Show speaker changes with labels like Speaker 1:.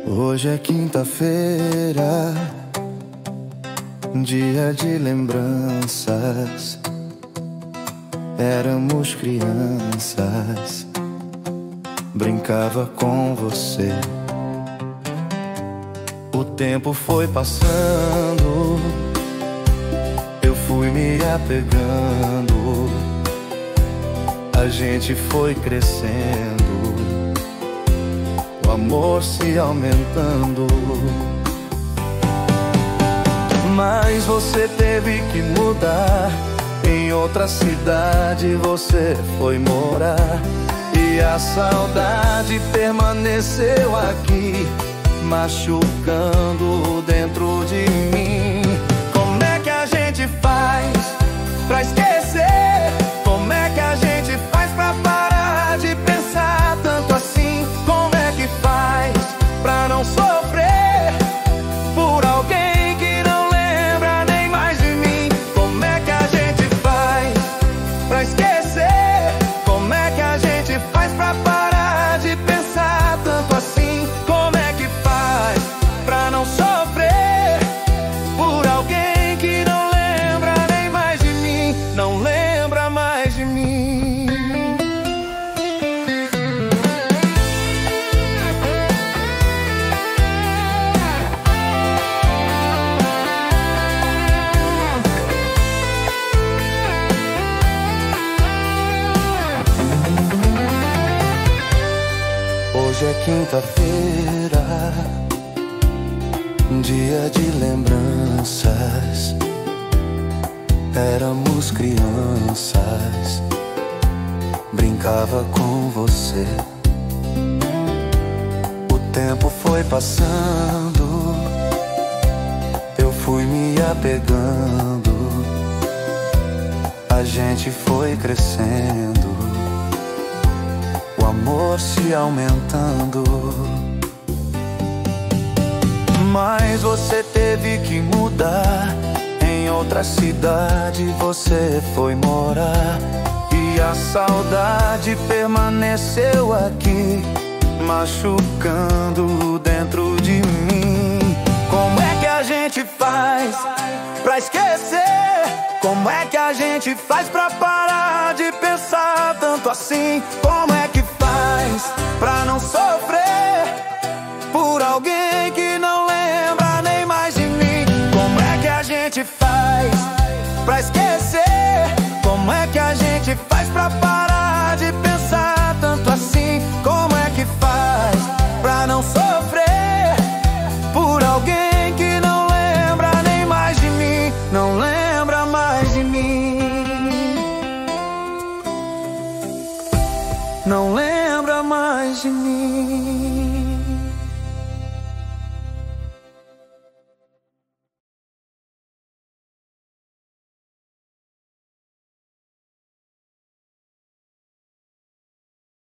Speaker 1: Hoje é quinta-feira, dia de lembranças. Éramos crianças, brincava com você. O tempo foi passando, eu fui me apegando, a gente foi crescendo, o amor se aumentando. Mas você teve que mudar, em outra cidade você foi morar, e a saudade permaneceu aqui, machucando dentro de mim. Como é que a gente faz pra esquecer? Como é que a gente faz pra parar de pensar tanto assim? Como é que faz pra não sofrer por alguém que não lembra nem mais de mim? Como é que a gente faz pra esquecer? Como é que a gente faz pra parar de pensar tanto assim? Como é que faz pra não sofrer por alguém que não lembra nem mais de mim? Não lembra mais de mim. Hoje é quinta-feira, dia de lembranças. Éramos crianças, brincava com você. O tempo foi passando, eu fui me apegando, a gente foi crescendo, o amor se aumentando. Mas você teve que mudar, em outra cidade você foi morar, e a saudade permaneceu aqui, machucando dentro de mim. Como é que a gente faz pra esquecer? Como é que a gente faz pra parar de pensar tanto assim? Como é que faz pra não sofrer